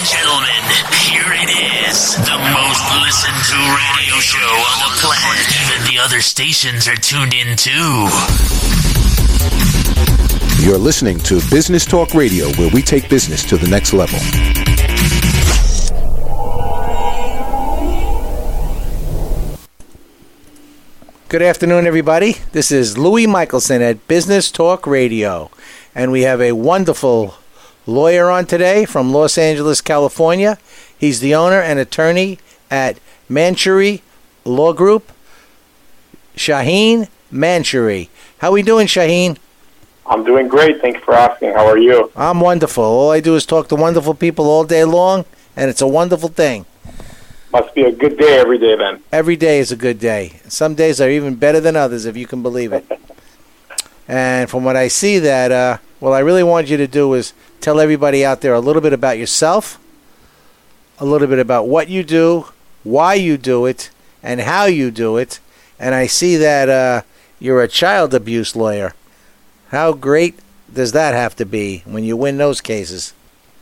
and gentlemen, here it is. The most listened to radio show on the planet. Even the other stations are tuned in too. You're listening to Business Talk Radio, where we take business to the next level. Good afternoon, everybody. This is Louis Michelson at Business Talk Radio, and we have a wonderful lawyer on today from Los Angeles, California. He's the owner and attorney at Manshuri Law Group, Shaheen Manshuri. How are we doing, Shaheen? I'm doing great. Thank you for asking. How are you? I'm wonderful. All I do is talk to wonderful people all day long, and it's a wonderful thing. Must be a good day every day, then. Every day is a good day. Some days are even better than others, if you can believe it. And from what I see that, what I really want you to do is tell everybody out there a little bit about yourself, a little bit about what you do, why you do it, and how you do it. And I see that you're a child abuse lawyer. How great does that have to be when you win those cases?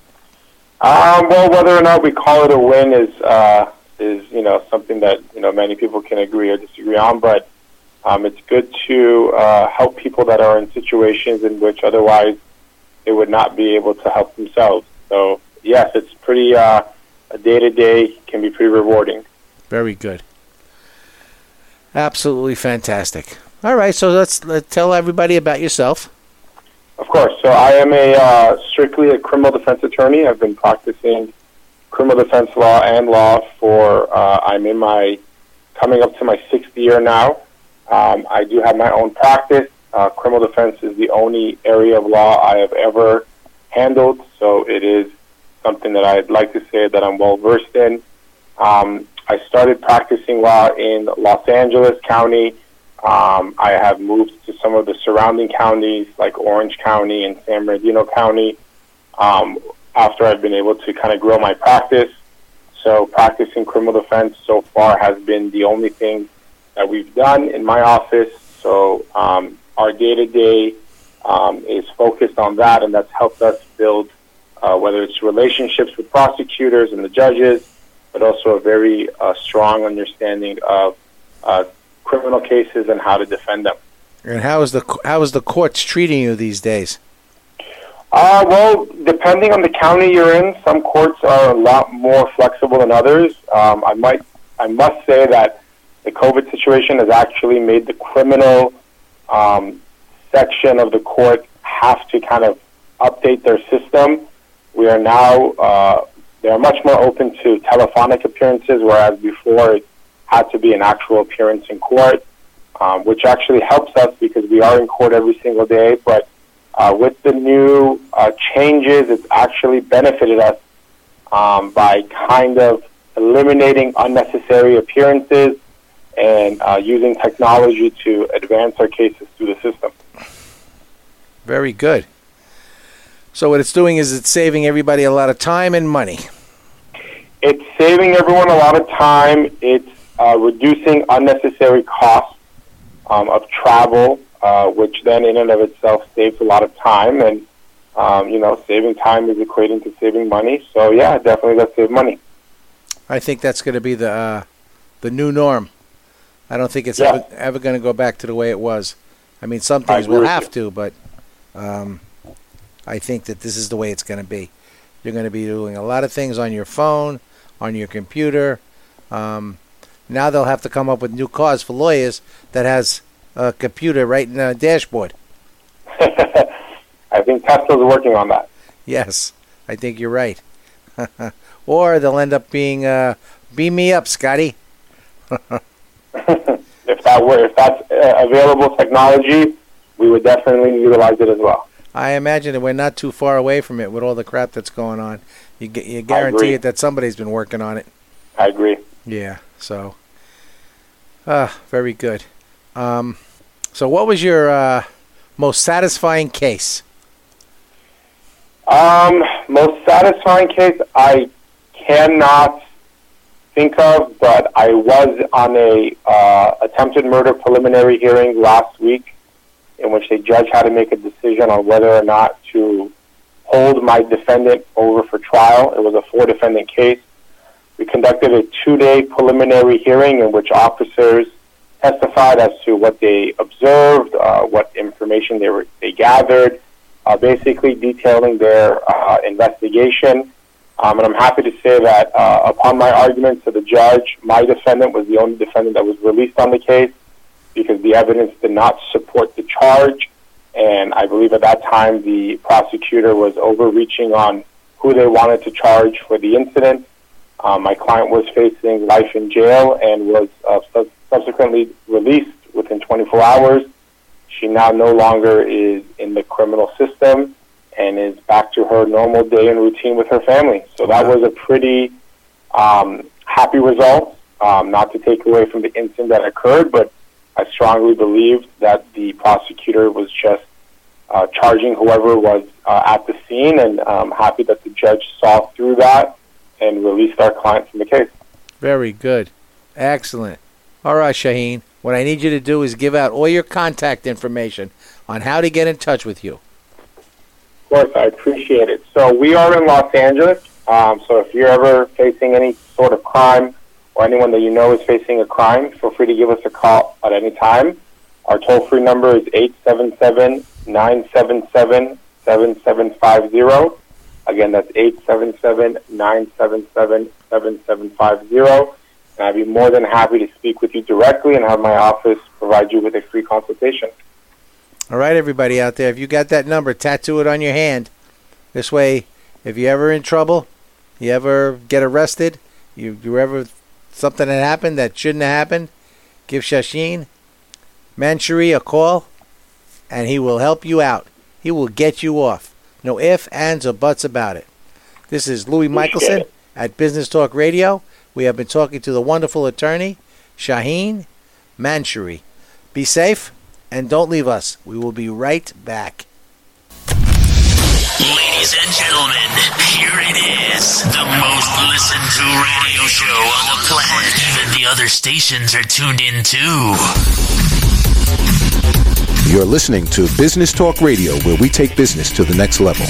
Well, whether or not we call it a win is something that many people can agree or disagree on. But it's good to help people that are in situations in which otherwise they would not be able to help themselves. So yes, it's pretty a day-to-day can be pretty rewarding. Very good. Absolutely fantastic. All right, so let's tell everybody about yourself. Of course. So I am strictly a criminal defense attorney. I've been practicing criminal defense law and law for, I'm coming up to my 6th year now. I do have my own practice. Criminal defense is the only area of law I have ever handled, so it is something that I'd like to say that I'm well versed in. I started practicing law in Los Angeles County. I have moved to some of the surrounding counties like Orange County and San Bernardino County after I've been able to kind of grow my practice. So practicing criminal defense so far has been the only thing that we've done in my office. So our day-to-day is focused on that, and that's helped us build whether it's relationships with prosecutors and the judges, but also a very strong understanding of criminal cases and how to defend them. And how is the courts treating you these days? Well, depending on the county you're in, some courts are a lot more flexible than others. I must say that the COVID situation has actually made the criminal section of the court have to kind of update their system. We are now they are much more open to telephonic appearances, whereas before it had to be an actual appearance in court, which actually helps us because we are in court every single day. But with the new changes, it's actually benefited us by kind of eliminating unnecessary appearances and using technology to advance our cases through the system. Very good. So what it's doing is it's saving everybody a lot of time and money. It's saving everyone a lot of time. It's reducing unnecessary costs of travel, which then in and of itself saves a lot of time. And, saving time is equating to saving money. So, yeah, definitely let's save money. I think that's going to be the new norm. I don't think it's ever going to go back to the way it was. I mean, some things will have to, but I think that this is the way it's going to be. You're going to be doing a lot of things on your phone, on your computer. Now they'll have to come up with new cars for lawyers that has a computer right in the dashboard. I think Tesla's working on that. Yes, I think you're right. Or they'll end up being, beam me up, Scotty. If that's available technology, we would definitely utilize it as well. I imagine that we're not too far away from it with all the crap that's going on. You guarantee it that somebody's been working on it. I agree. Yeah, so very good. So what was your most satisfying case? Most satisfying case I cannot think of, but I was on a attempted murder preliminary hearing last week in which the judge had to make a decision on whether or not to hold my defendant over for trial. It was a 4-defendant case. We conducted a 2-day preliminary hearing in which officers testified as to what they observed, what information they gathered, basically detailing their investigation. And I'm happy to say that upon my argument to the judge, my defendant was the only defendant that was released on the case because the evidence did not support the charge. And I believe at that time the prosecutor was overreaching on who they wanted to charge for the incident. My client was facing life in jail and was subsequently released within 24 hours. She now no longer is in the criminal system and is back to her normal day and routine with her family. So that was a pretty happy result, not to take away from the incident that occurred, but I strongly believed that the prosecutor was just charging whoever was at the scene, and I'm happy that the judge saw through that and released our client from the case. Very good. Excellent. All right, Shaheen, what I need you to do is give out all your contact information on how to get in touch with you. Of course, I appreciate it. So we are in Los Angeles, so if you're ever facing any sort of crime or anyone that you know is facing a crime, feel free to give us a call at any time. Our toll-free number is 877-977-7750. Again, that's 877-977-7750. And I'd be more than happy to speak with you directly and have my office provide you with a free consultation. All right, everybody out there, if you got that number, tattoo it on your hand. This way, if you're ever in trouble, you ever get arrested, you ever something that happened that shouldn't have happened, give Shaheen Mansouri a call, and he will help you out. He will get you off. No ifs, ands, or buts about it. This is Louis Michelson at Business Talk Radio. We have been talking to the wonderful attorney, Shaheen Mansouri. Be safe and don't leave us. We will be right back. Ladies and gentlemen, here it is. The most listened to radio show on the planet. Even the other stations are tuned in too. You're listening to Business Talk Radio, where we take business to the next level.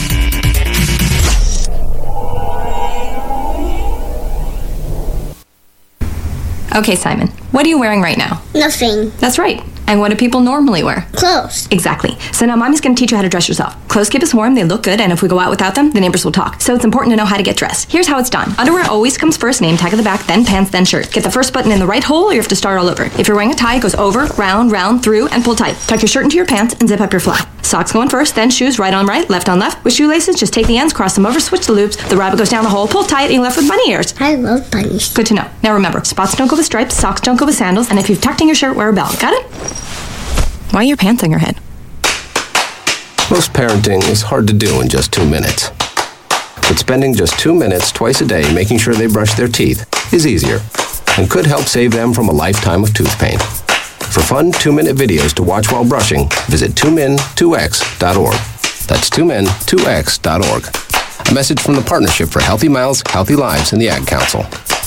Okay, Simon, what are you wearing right now? Nothing. That's right. And what do people normally wear? Clothes. Exactly. So now Mommy's going to teach you how to dress yourself. Clothes keep us warm, they look good, and if we go out without them, the neighbors will talk. So it's important to know how to get dressed. Here's how it's done. Underwear always comes first, name tag at the back, then pants, then shirt. Get the first button in the right hole, or you have to start all over. If you're wearing a tie, it goes over, round, through, and pull tight. Tuck your shirt into your pants and zip up your fly. Socks going first, then shoes, right on right, left on left. With shoelaces, just take the ends, cross them over, switch the loops. The rabbit goes down the hole, pull tight, and you're left with bunny ears. I love bunnies. Good to know. Now remember, spots don't go with stripes, socks don't go with sandals, and if you've tucked in your shirt, wear a belt. Got it? Why are your pants on your head? Most parenting is hard to do in just 2 minutes. But spending just 2 minutes twice a day making sure they brush their teeth is easier and could help save them from a lifetime of tooth pain. For fun 2-minute videos to watch while brushing, visit 2min2x.org. That's 2min2x.org. A message from the Partnership for Healthy Mouths, Healthy Lives and the Ad Council.